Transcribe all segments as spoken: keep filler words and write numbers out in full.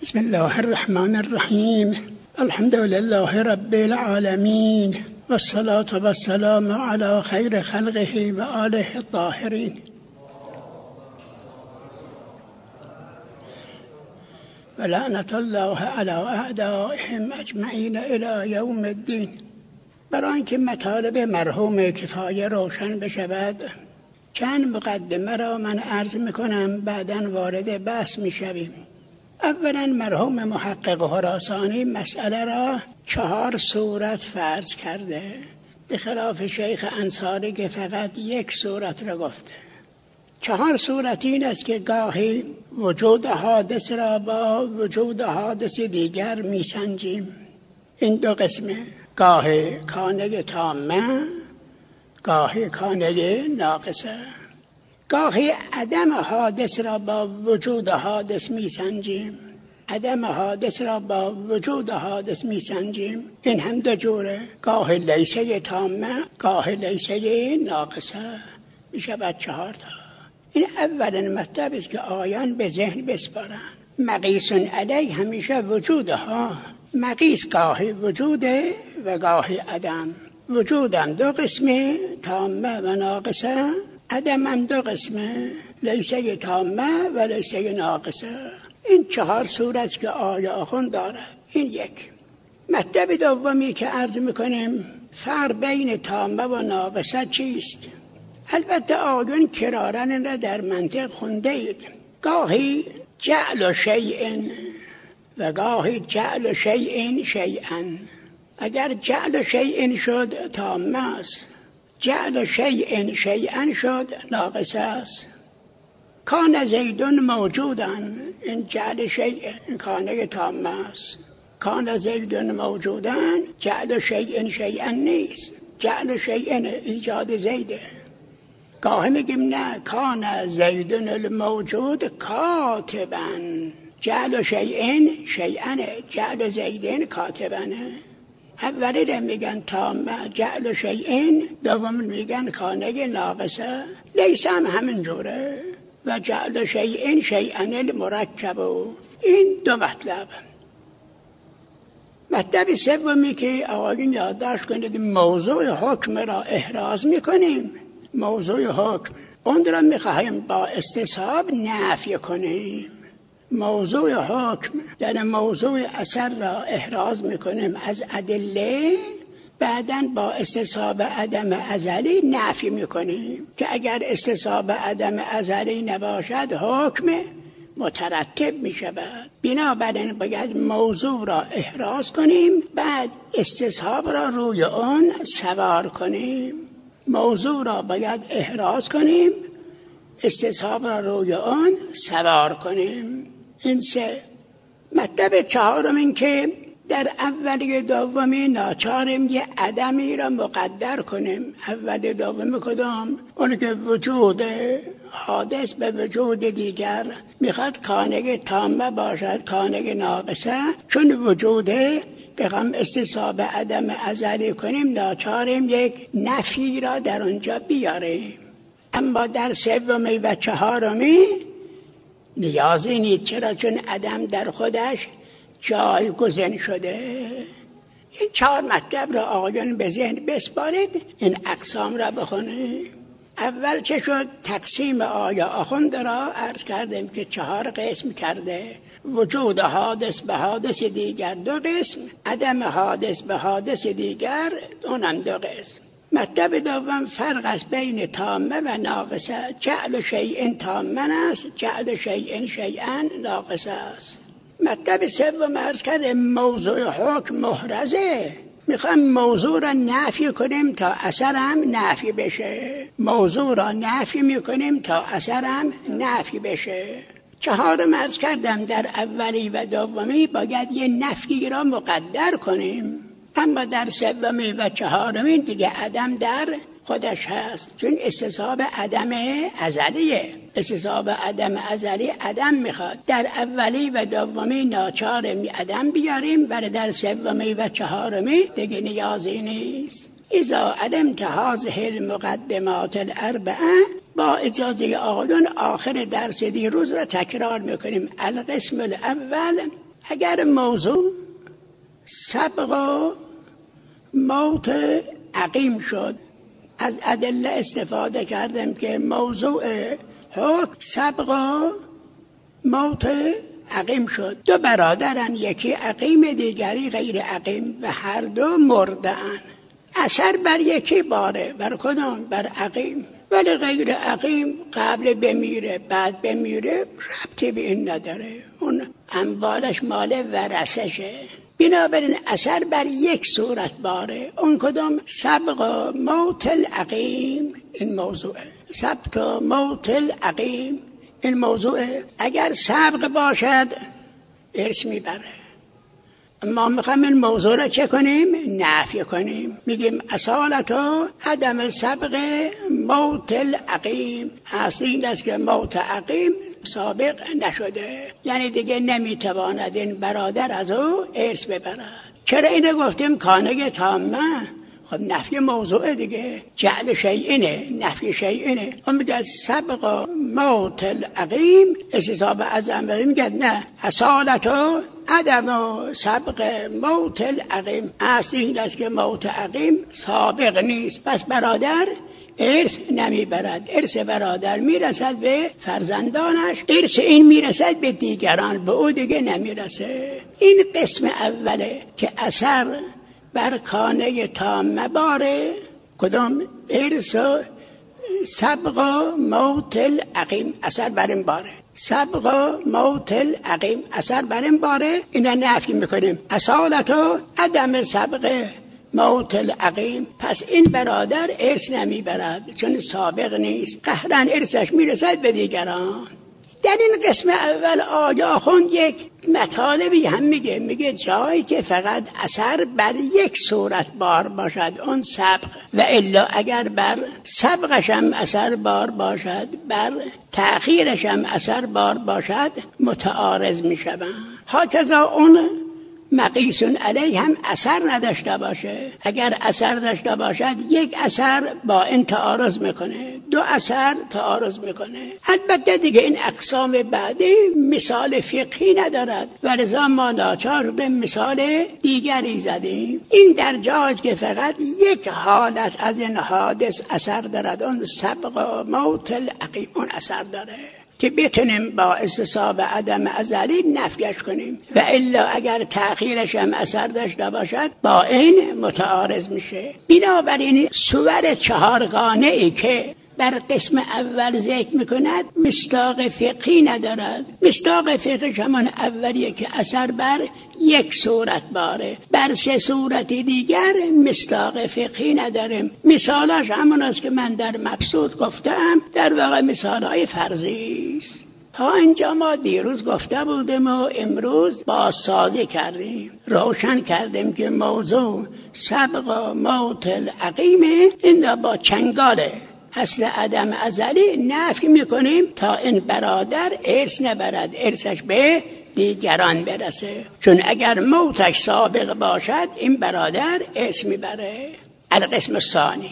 بسم الله الرحمن الرحیم. الحمد لله رب العالمین والصلاة والسلام علی خیر خلقه و آله الطاهرین و لعنت الله علی اعدائهم اجمعین الی یوم الدین. برای اینکه مطالب مرحوم کفایه روشن بشود چند مقدمه را من عرض میکنم، بعداً وارد بحث میشویم. اولا مرحوم محقق خراسانی مسئله را چهار صورت فرض کرده، به خلاف شیخ انصاری که فقط یک صورت را گفته. چهار صورت این است که گاهی وجود حادث را با وجود حادث دیگر میسنجیم. این دو قسمه، گاهی کانه تامه، گاهی کانه ناقصه. گاهی عدم حادث را با وجود حادث میسنجیم، عدم حادث را با وجود حادث میسنجیم. این هم دو جوره، گاهی لیسه تامه، گاهی لیسه ناقصه. میشود چهار تا. این اولین مطلب است که آیان به ذهن بسپارن. مقیس علی همیشه وجودها، مقیس گاهی وجوده و گاهی عدم. وجودم دو قسمه، تامه و ناقصه. عدم هم دو قسمه، لیسه تامه و لیسه ناقصه. این چهار صورت که آیه آخوند دارد. این یک. مطلب دومی که عرض میکنیم، فرق بین تامه و ناقصه چیست؟ البته آیون کرارن را در منطق خونده اید. گاهی جعل شیء و گاهی جعل شیء شیئا. اگر جعل شیء شد تامه است، جعل شیء شیئا شد ناقصه است. کان زیدون موجودن، این جعل شیء، این کانه تامه است. کان زیدون موجودن، جعل شیء شیئا نیست. جعل شیء ایجاد زیده. گاهی میگیم نه، کان زیدون الموجود کاتبا، جعل شیء شیئا، جعل زیدین کاتبانه. اولی را میگن تامه جعل شیئین، دوم میگن کانه ناقصه. لیسه هم همین جوره و جعل شیئین شیئن المرکب. این دو مطلب. مطلب سومی که آقایون یادداشت کنید، موضوع حکم را احراز میکنیم. موضوع حکم اون را میخواهیم با استصحاب نفی کنیم. موضوع حکم یعنی موضوع اثر را احراز میکنیم از ادله، بعداً با استصحاب عدم ازلی نفی میکنیم که اگر استصحاب عدم ازلی نباشد حکم مترتب میشود. بنابراین باید موضوع را احراز کنیم، بعد استصحاب را روی آن سوار کنیم. موضوع را باید احراز کنیم، استصحاب را روی آن سوار کنیم. این سه. مطلب چهارم این که در اولی دومی ناچاریم یه عدمی را مقدر کنیم. اولی دومی کدام؟ اون که وجود حادث به وجود دیگر میخواد کانه تامه باشد، کانه ناقصه. چون وجوده بخوام استصحاب عدم ازلی کنیم، ناچاریم یک نفی را در اونجا بیاریم. اما در سومی و چهارمی نیازی نیست. چرا؟ چون عدم در خودش جایگزین شده. این چهار مطلب را آقایان به ذهن بسپارید، این اقسام را بخونید. اول چه شد؟ تقسیم آیه آخوند را عرض کردیم که چهار قسم کرده. وجود حادث به حادث دیگر دو قسم، عدم حادث به حادث دیگر اونم دو قسم. مطلب دوم فرق است بین تامه و ناقصه. جعل شیء تامه است، جعل شیء شیئا ناقصه است. مطلب سوم عرض کرده موضوع حکم محرزه. میخوام موضوع را نفی کنیم تا اثرم نفی بشه. موضوع را نفی میکنیم تا اثرم نفی بشه. چهارم عرض کردم در اولی و دومی باید یه نفی را مقدر کنیم. اما در سومی و چهارمی دیگه عدم در خودش هست، چون استصحاب عدم ازلیه. استصحاب عدم ازلی عدم میخواد. در اولی و دومی ناچاریم عدم بیاریم، ولی در سومی و چهارمی دیگه نیازی نیست. اذا علمت هذه المقدمات الاربعه، با اجازه آقایون آخر درس دیروز را تکرار میکنیم. القسم الاول اگر موضوع سبق موت عقیم شد، از ادله استفاده کردم که موضوع حکم سبق موت عقیم شد. دو برادرن، یکی عقیم دیگری غیر عقیم و هر دو مرده‌اند. اثر بر یکی باره، بر کدام؟ بر عقیم. ولی غیر عقیم قبل بمیره بعد بمیره ربطی به این نداره، اون اموالش مال ورثشه. بنابراین اثر بر یک صورت باره، اون کدام؟ سبق موت العقیم. این موضوعه سبق موت العقیم. این موضوعه. اگر سبق باشد ارث میبره. ما میخوایم این موضوع را چه کنیم؟ نفی کنیم. میگیم اصالتا عدم سبق موت العقیم. اصل این است که موت عقیم سابق نشده، یعنی دیگه نمیتواند این برادر از او ارث ببرد. چرا اینو گفتیم کانه تامه؟ خب نفی موضوع دیگه، جعل شیئینه، نفی شیئینه. اون میگه سبق موت العقیم استصحاب عظم، میگه نه اصالتا عدم سبق موت العقیم. اصل این است که موت عقیم سابق نیست، پس برادر ارث نمیبرد. ارث برادر میرسد به فرزندانش، ارث این میرسد به دیگران، به او دیگه نمیرسه. این قسم اوله که اثر بر کانه تامه باره. کدام؟ ارث سبق موت العقیم اثر بر این باره. سبق موت العقیم اثر بر این باره. اینا نفی میکنیم اصالتا عدم سبق موت العقیم. پس این برادر ارث نمیبرد چون سابق نیست، قهرا ارثش میرسد به دیگران. در این قسم اول آقا خون یک مطالبی هم میگه، میگه جایی که فقط اثر بر یک صورت بار باشد اون سبق، و الا اگر بر سبقش هم اثر بار باشد بر تأخیرش هم اثر بار باشد متعارض میشوند. هاکذا اون مقیسون علیه هم اثر نداشته باشه. اگر اثر داشته باشد یک اثر با این تعارض میکنه، دو اثر تعارض میکنه. البته دیگه این اقسام بعدی مثال فقهی ندارد و لذا ما ناچار به مثال دیگری زدیم. این در جاست که فقط یک حالت از این حادث اثر دارد، اون سبق موت العقیم اون اثر داره که بتونیم با استصحاب عدم ازلی نفیش کنیم، و الا اگر تأخیرش هم اثر داشته باشد با این متعارض میشه. بنابراین صور چهارگانه ای که بر قسم اول ذکر میکند مصداق فقهی ندارد. مصداق فقهی همان اولیه که اثر بر یک صورت باره، بر سه صورت دیگر مصداق فقهی نداریم. مثالاش همون است که من در مبسوط گفتم، در واقع مثالهای فرضی است. ها اینجا ما دیروز گفته بودیم و امروز بازسازی کردیم، روشن کردیم که موضوع سبق موت العقیمه. این با چنگاله اصل عدم ازلی نفی میکنیم تا این برادر ارث نبرد، ارثش به دیگران برسه. چون اگر موتش سابق باشد این برادر ارث میبره. القسم الثانی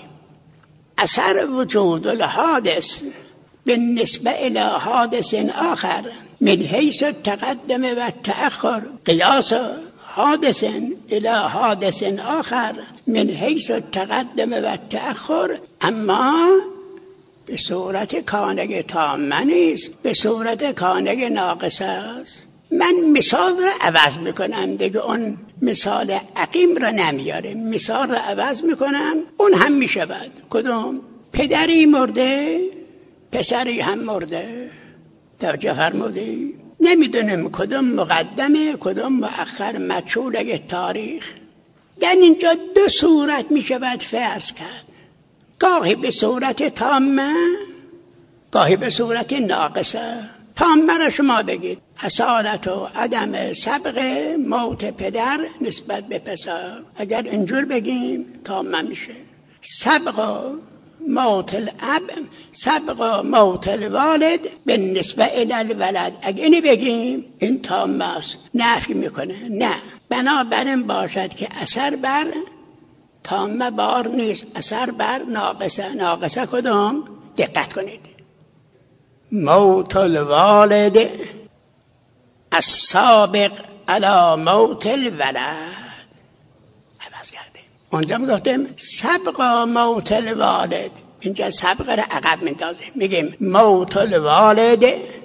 اثر وجود الحادث بالنسبه الى حادث آخر من حیث التقدم و التأخر قیاس حادث الى حادث آخر من حیث التقدم و التأخر، اما به صورت کانه تامه نیست، به صورت کانه ناقصه است. من مثال را عوض میکنم دیگه، اون مثال عقیم را نمیارم، مثال را عوض میکنم، اون هم میشود. کدوم؟ پدری مرده پسری هم مرده. توجه فرمودی؟ نمیدونم کدوم مقدمه کدوم مؤخر، مجهول تاریخ. در اینجا دو صورت میشود فرض کرد، گاهی به صورت تامه گاهی به صورت ناقصه. تامه را شما بگید اصالت و عدم سبق موت پدر نسبت به پسر، اگر اینجور بگیم تامه میشه. سبق موت الاب سبق موت الوالد به نسبت الولد، اگر اینی بگیم این تامه است، نفی میکنه. نه، بنابراین باشد که اثر بر تامه بار نیست، اثر بر ناقصه. ناقصه کدام؟ دقت کنید. موت الوالد السابق علی موت الولد. عوض کردیم. اونجا میگفتیم سبق موت الوالد، اینجا سبق را عقب میندازیم، میگیم موت الوالد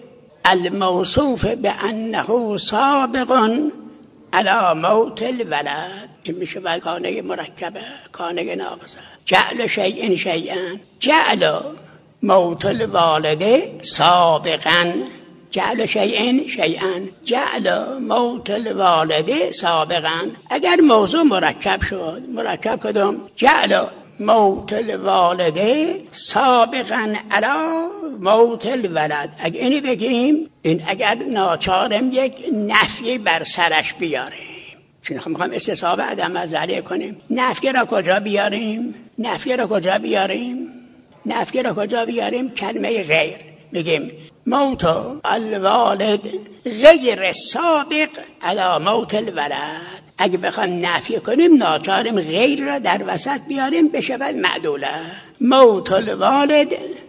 الموصوف بانه سابق علی موت الولد. این میشه باید کانه مرکبه، کانه ناقصه. جعل شیئن شیئن، جعل موت الوالد سابقا، جعل شیئن شیئن، جعل موت الوالد سابقا. اگر موضوع مرکب شد، مرکب کدوم؟ جعل موت الوالد سابقا علی موت الولد. اگر اینی بگیم، این اگر ناچارم یک نفی بر سرش بیاریم، چون میخوام استصحاب عدم ازلی کنیم، نفی را کجا بیاریم؟ نفی را کجا بیاریم؟ نفی را کجا بیاریم؟ کلمه غیر. میگیم موت الوالد غیر سابق علی موت الولد. اگه بخوام نفی کنیم ناچاریم غیر را در وسط بیاریم، بشود معدوله. موت الوالد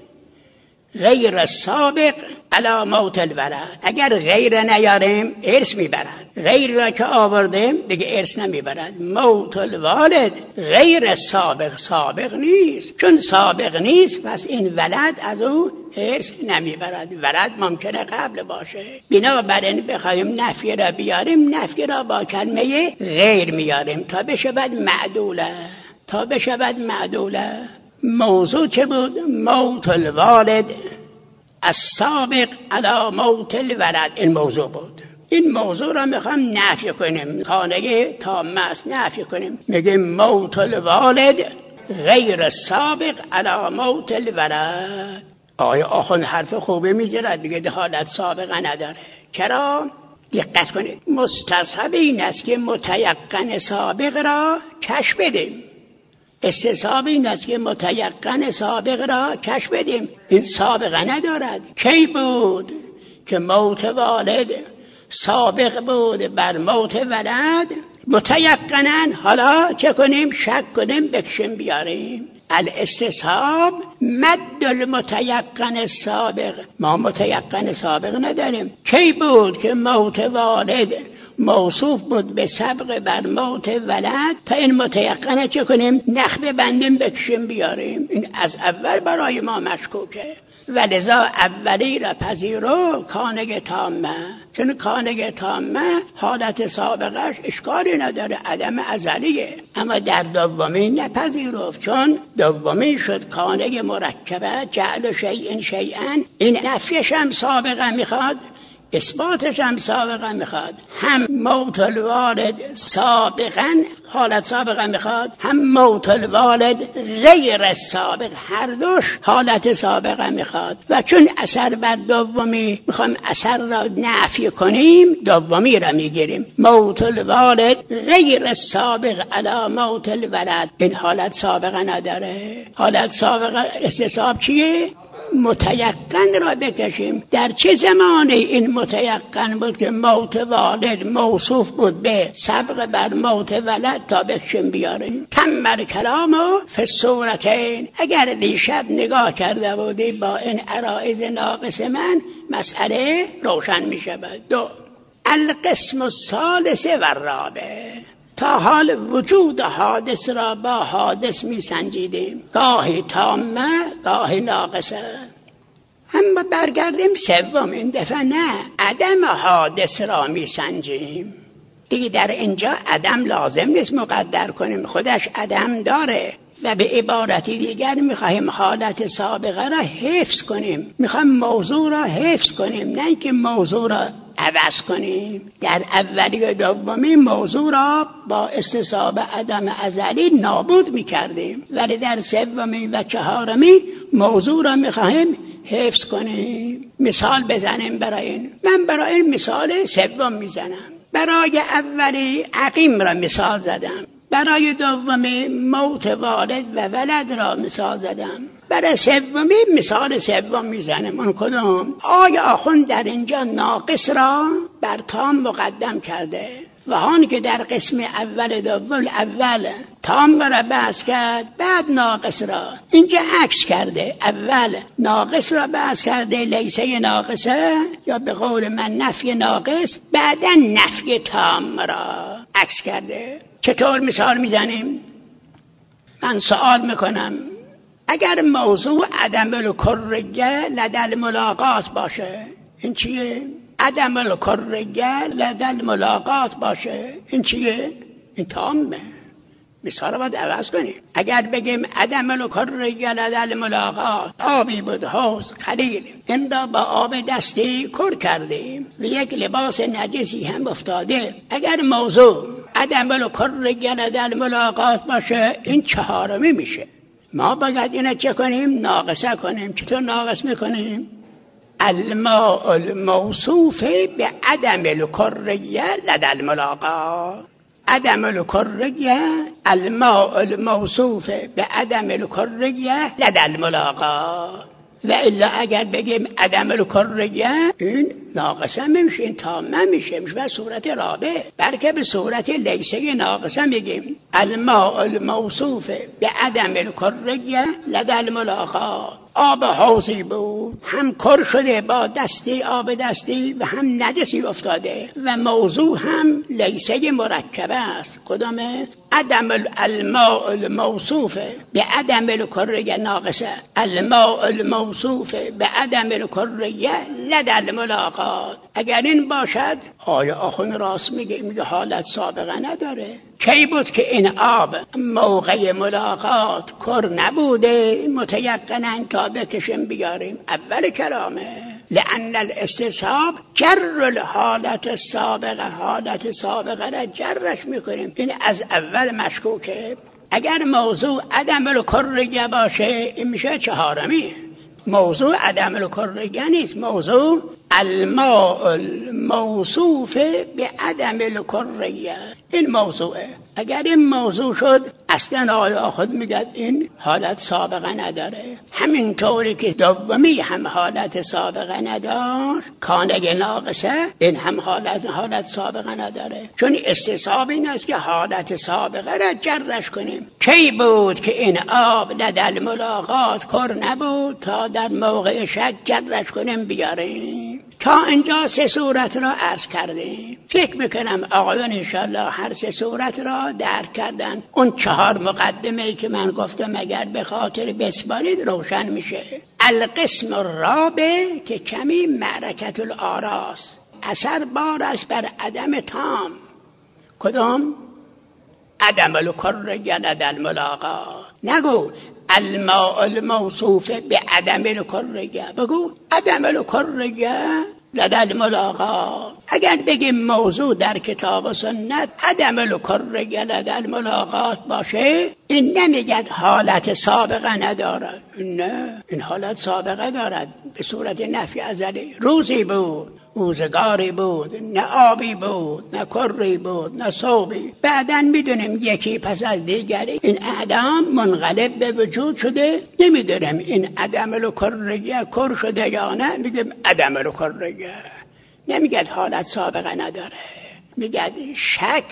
غیر سابق علی موت الولد. اگر غیر نیاریم ارث میبرد، غیر را که آوردیم دیگه ارث نمیبرد. موت الوالد غیر سابق، سابق نیست، چون سابق نیست پس این ولد از او ارث نمیبرد. ولد ممکنه قبل باشه، بنابراین بخوایم نفی را بیاریم، نفی را با کلمه غیر میاریم تا بشود معدوله، تا بشود معدوله. موضوع چه بود؟ موت الوالد السابق علی موت الولد. این موضوع بود. این موضوع را میخوام نفی کنیم، خانه تامه است، نفی کنیم. میگیم موت الوالد غیر سابق علی موت الولد. آیا آخوند حرف خوبه میذارد، میگه حالت سابقه نداره. چرا؟ دقت کنید، مستصحب این است که متیقن سابق را کشف بدیم. استصحاب این است که متیقن سابق را کشف بدیم. این سابقه ندارد. کی بود که موت والد سابق بود بر موت ولد؟ متیقنن. حالا چه کنیم؟ شک کنیم، بکشیم بیاریم. الاستصحاب مد المتیقن سابق. ما متیقن سابق نداریم. کی بود که موت والد موصوف بود به سبق بر موت ولد؟ تا این متیقنه چه کنیم؟ نخ ببندیم، بکشیم بیاریم. این از اول برای ما مشکوکه، ولذا اولی را پذیرو کانه تامه، چون کانه تامه حالت سابقش اشکالی نداره، عدم ازلیه. اما در دومی نپذیرفت، چون دومی شد کانه مرکبه، جعل شیئن شیئن. این نفیش هم سابقه میخواد، اثباتش هم سابقه میخواد. هم موت الوالد سابقا حالت سابقه میخواد، هم موت الوالد غیر سابق، هر دوش حالت سابقه میخواد. و چون اثر بر دومی میخوام اثر را نفی کنیم، دومی را میگیریم. موت الوالد غیر سابق علی موت الولد. این حالت سابقه نداره. حالت سابقه استصحاب چیه؟ متیقن را بکشیم. در چه زمانی این متیقن بود که موت والد موصوف بود به سبق بر موت ولد؟ تا بکشیم بیاریم. کمل کلامو فی الصورتین. اگر دیشب نگاه کرده بودی با این عرائض ناقص من، مسئله روشن می شود. دو، القسم الثالث و الرابع. تا حال وجود حادث را با حادث می سنجیدیم، گاهی تامه گاهی ناقصه. اما برگردیم سوم، این دفعه نه، عدم حادث را می سنجیم. دیگه در اینجا عدم لازم نیست مقدر کنیم، خودش عدم داره. و به عبارتی دیگر میخواهیم حالت سابقه را حفظ کنیم، میخوایم موضوع را حفظ کنیم، نه اینکه موضوع را عوض کنیم. در اولی و دومی موضوع را با استصحاب عدم ازلی نابود میکردیم، ولی در سومی و چهارمی موضوع را میخواهیم حفظ کنیم. مثال بزنیم برای این. من برای این مثال سوم میزنم. برای اولی عقیم را مثال زدم، برای دومی موت والد و ولد را مثال زدم، برای سومی مثال سوم میزنم. اون کدوم؟ آیا آخوند در اینجا ناقص را بر تام مقدم کرده و آن که در قسم اول دوم اول تام را بحث کرد بعد ناقص را اینجا عکس کرده. اول ناقص را بحث کرده لیسه ناقصه یا به قول من نفی ناقص، بعدا نفی تام را عکس کرده. چطور مثال میزنیم؟ من سوال میکنم اگر موضوع عدم الکرگه لدل ملاقات باشه این چیه؟ عدم الکرگه لدل ملاقات باشه این چیه؟ این تامه. مثال رو باید عوض کنیم. اگر بگیم عدم الکرگه لدل ملاقات آبی بود حوض قلیل، این را با آب دستی کر کردیم و یک لباس نجسی هم افتاده. اگر موضوع عدم الکرگه لدل ملاقات باشه این چهارمی میشه. ما باید اینه چه کنیم؟ ناقصه کنیم. چطور ناقص میکنیم؟ الماء الموصوف به عدم الکرگه لدل ملاقات. عدم الکرگه الماء الموصوف به عدم الکرگه لدل ملاقات. و الا اگر بگیم عدم الکرگه این ناقصه میشه، این تامه میشه، میشه به صورت رابع، بلکه به صورت لیسه ناقصه میگیم الماء الموصوف به عدم الکرگه لدل ملاقات. آب حوضی بود هم کر شده با دستی آب دستی و هم نجسی افتاده و موضوع هم لیسه مرکبه است. کدامه؟ عدم الماء الموصوف به عدم الکرگه ناقصه، الماء الموصوف به عدم الکرگه لدل ملاقات. اگر این باشد آیا آخون راست میگه؟ میگه حالت سابقه نداره. کی بود که این آب موقع ملاقات کر نبوده؟ متیقناً تا بکشیم بیاریم اول کلامه. لأن الاستصحاب جر الحالت السابقه، حالت سابقه را جرش میکنیم. این از اول مشکوکه. اگر موضوع عدم الکرگه باشه این میشه چهارمی. موضوع عدم الکرگه نیست، موضوع الماء الموصوف به عدم الکرگه این موضوعه. اگر این موضوع شد اصلا آیا خود میگه این حالت سابقه نداره. همین طوری که دومی هم حالت سابقه نداشت کانه ناقصه این هم حالت حالت سابقه نداره. چون استصحاب این است که حالت سابقه را جرش کنیم. کی بود که این آب لدل ملاقات کر نبود تا در موقع شک جرش کنیم بیاریم. تا اینجا سه صورت را عرض کردیم. فکر میکنم آقایان انشالله هر سه صورت را درک کردن. اون چهار مقدمه‌ای که من گفتم اگر به خاطر بسپارید روشن میشه. القسم الرابع که کمی معرکت الاراست، اثر بار است بر عدم تام. کدام؟ عدم الکرگه لدل ملاقات. نگو الماء الموصوف به عدم الکرگه، بگو عدم الکرگه لدل ملاقات. اگر بگیم موضوع در کتاب و سنت عدم الکرگه لدل ملاقات باشه این نمیگد حالت سابقه ندارد. نه، این حالت سابقه دارد به صورت نفی ازلی. روزی بود، روزگاری بود، نه آبی بود، نه کری بود، نه صوبی. بعداً میدونیم یکی پس از دیگری این اعدام منقلب به وجود شده. نمیدونیم این عدم الکرگه کر شده یا نه، میگیم عدم الکرگه. نمیگد حالت سابقه نداره، میگد شک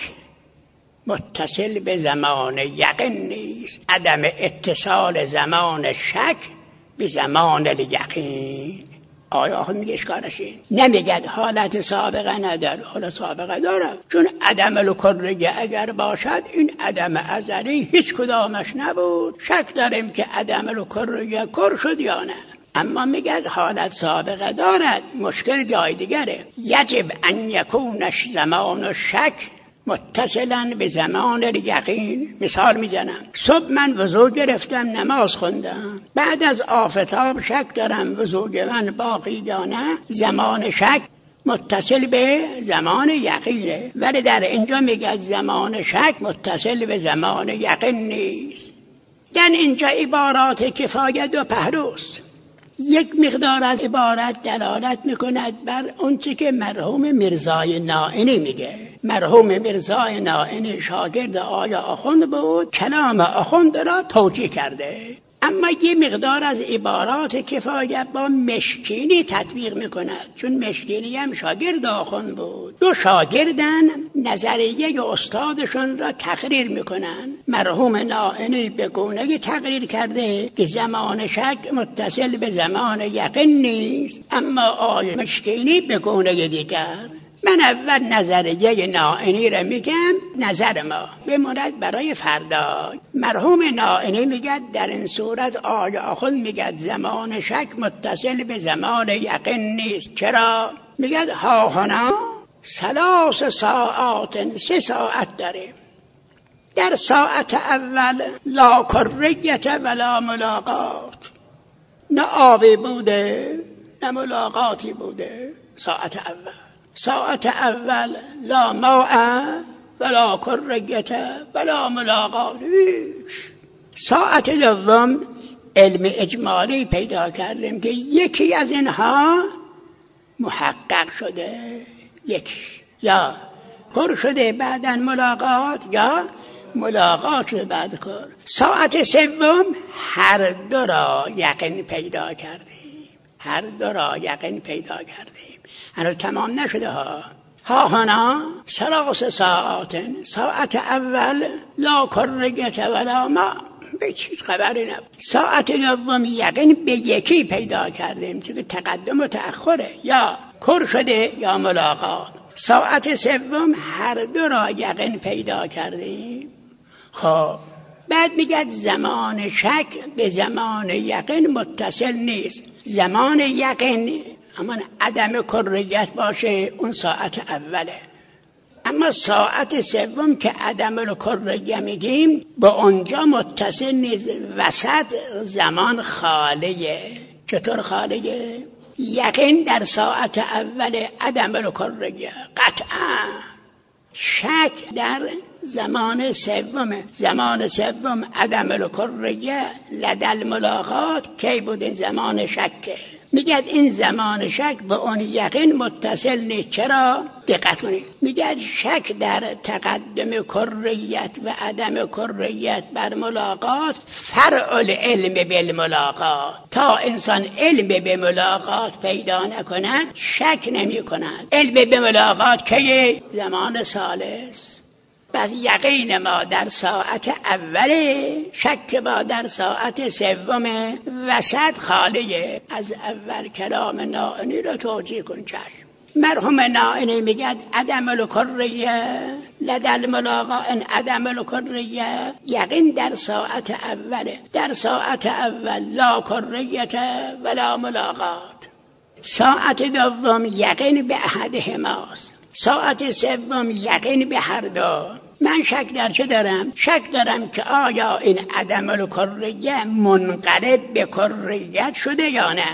متصل به زمان یقین نیست. عدم اتصال زمان شک به زمان الیقین. آیا خود میگه اشکالش این؟ نمیگد حالت سابقه نداره، حالت سابقه داره. چون عدم الکرگه اگر باشد این عدم ازلی هیچ کدامش نبود. شک داریم که عدم الکرگه کر شد یا نه. اما میگه حالت سابقه دارد. مشکل جای دیگره. یجب ان یکونش زمان شک متصلاً به زمان الیقین. مثال میزنم. صبح من وضو گرفتم نماز خوندم، بعد از آفتاب شک دارم وضو من باقی یا نه. زمان شک متصل به زمان یقینه، ولی در اینجا میگه زمان شک متصل به زمان یقین نیست. یعنی اینجا عبارات کفایه دو پهلوست. یک مقدار از عبارت دلالت میکند بر اون چی که مرحوم میرزای نائینی میگه. مرحوم میرزای نائینی شاگرد آیا آخوند بود، کلام آخوند را توجیه کرده. اما یه مقدار از عبارات کفایت با مشکینی تطبیق میکند، چون مشکینی هم شاگرد آخوند بود. دو شاگردن نظریه استادشون را تقریر میکنن. مرحوم نائینی به گونه تقریر کرده که زمان شک متصل به زمان یقین نیست، اما آقای مشکینی به گونه دیگر. من اول نظریه نائینی را میگم، نظر ما بماند برای فردا. مرحوم نائینی میگه در این صورت آقای آخوند میگه زمان شک متصل به زمان یقین نیست. چرا؟ میگه ها هنا ثلاث ساعات، سه ساعت داریم. در ساعت اول لا کریت ولا ملاقات، نه آبی بوده نه ملاقاتی بوده. ساعت اول ساعت اول لا ماء ولا کریت ولا ملاقات. ساعت دوم علم اجمالی پیدا کردیم که یکی از اینها محقق شده، یک یا کر شده بعداً ملاقات یا ملاقات شده بعد کر. ساعت سوم هر دو را یقین پیدا کردیم، هر دو را یقین پیدا کردیم. هنوز تمام نشده ها. ها هنا ثلاث ساعات، ساعت اول لا کریت ولا ما، به چیز خبری نبود. ساعت دوم یقین به یکی پیدا کردیم، چون تقدم و تأخره، یا کر شده یا ملاقات. ساعت سوم هر دو را یقین پیدا کردیم. خب بعد میگه زمان شک به زمان یقین متصل نیست. زمان یقین اما عدم کریت باشه اون ساعت اوله، اما ساعت سوم که عدم الکریه میگیم با اونجا متصل نیست، وسط زمان خالیه. چطور خالیه؟ یقین در ساعت اول عدم الکریه قطعا، شک در زمان سوم. زمان سوم عدم الکریه لدل ملاقات کی بود؟ زمان شکه. میگه این زمان شک به اون یقین متصل نیست. چرا؟ دقت کنید، میگه شک در تقدم کریت و عدم کریت بر ملاقات فرع العلم بالملاقات. تا انسان علم به ملاقات پیدا نکند شک نمی کند. علم به ملاقات که زمان ثالث. بس یقین ما در ساعت اوله، شک ما در ساعت سوم، وسط خالیه. از اول کلام نائینی را توجیه کن. چشم. مرحوم نائینی میگه عدم الکریه لدل ملاقات، ان عدم الکریه یقین در ساعت اوله. در ساعت اول لا کریت ولا ملاقات. ساعت دوم یقین به احدهماست. ساعت سوم یقین به هر دو. من شک در چه دارم؟ شک دارم که آیا این عدم الکریه منقلب به کریت شده یا نه.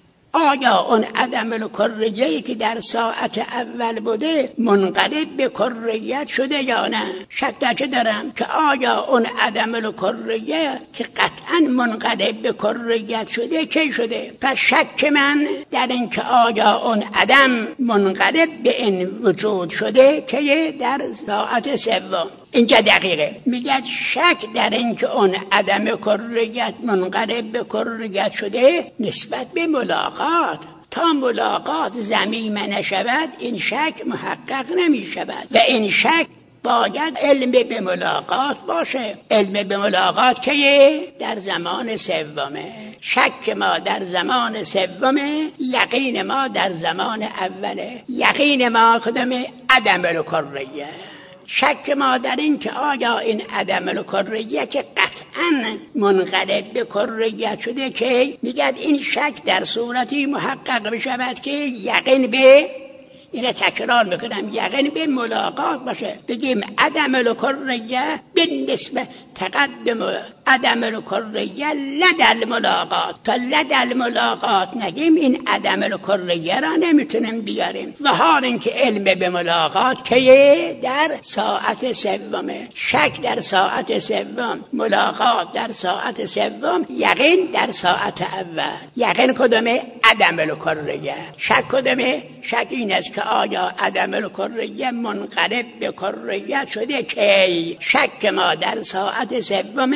آیا اون عدم الکریه‌ای که در ساعت اول بوده منقلب به کریت شده یا نه. شک در چه دارم؟ که آیا اون عدم الکریه که قطعا منقلب به کریت شده کی شده. پس شک من در این که آیا اون عدم منقلب به این وجود شده که در ساعت سوم. اینجا دقیقه میگه شک در این که اون عدم کریت منقلب به کریت شده نسبت به ملاقات. تا ملاقات ضمیم نشود این شک محقق نمی شود و این شک باید علم به ملاقات باشه. علم به ملاقات که در زمان سومه. شک ما در زمان سومه، یقین ما در زمان اوله. یقین ما کدومه؟ عدم الکریه. شک ما در این که آیا این عدم الکریه که قطعا منقلب به کریت شده که میگه این شک در صورتی محقق بشود که یقین به، اینه تکرار میکنم، یقین به ملاقات باشه. بگیم عدم الکریه به نسبت تقدم عدم الکریه لدل ملاقات. تا لدل ملاقات نگیم این عدم الکریه را نمیتونیم بیاریم. و حال اینکه علم به ملاقات که در ساعت سومه. شک در ساعت سوم، ملاقات در ساعت سوم، یقین در ساعت اول. یقین کدومه؟ عدم الکریه. شک کدومه؟ شک این است که آیا عدم الکریه منقلب به کریت شده که شک ما در ساعت سومه،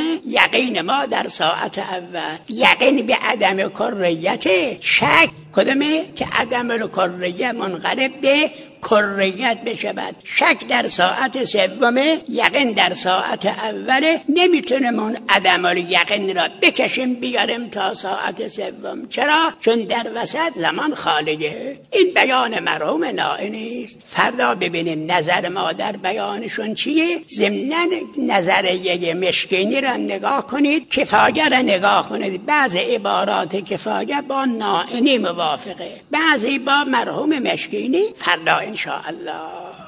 یقین ما در ساعت اول. یقین به عدم کریت، شک کدومه؟ که عدم الکریه منقلب به کریت بشود. شک در ساعت سومه، یقین در ساعت اوله. نمیتونیم اون عدم الیقین را بکشیم بیاریم تا ساعت سوم. چرا؟ چون در وسط زمان خالیه. این بیان مرحوم نائینی است. فردا ببینیم نظر ما در بیانشون چیه. ضمناً نظریه مشکینی را نگاه کنید، کفایه را نگاه کنید. بعض عبارات کفایه با نائینی موافقه، بعضی با مرحوم مشکینی. فردا ان شاء الله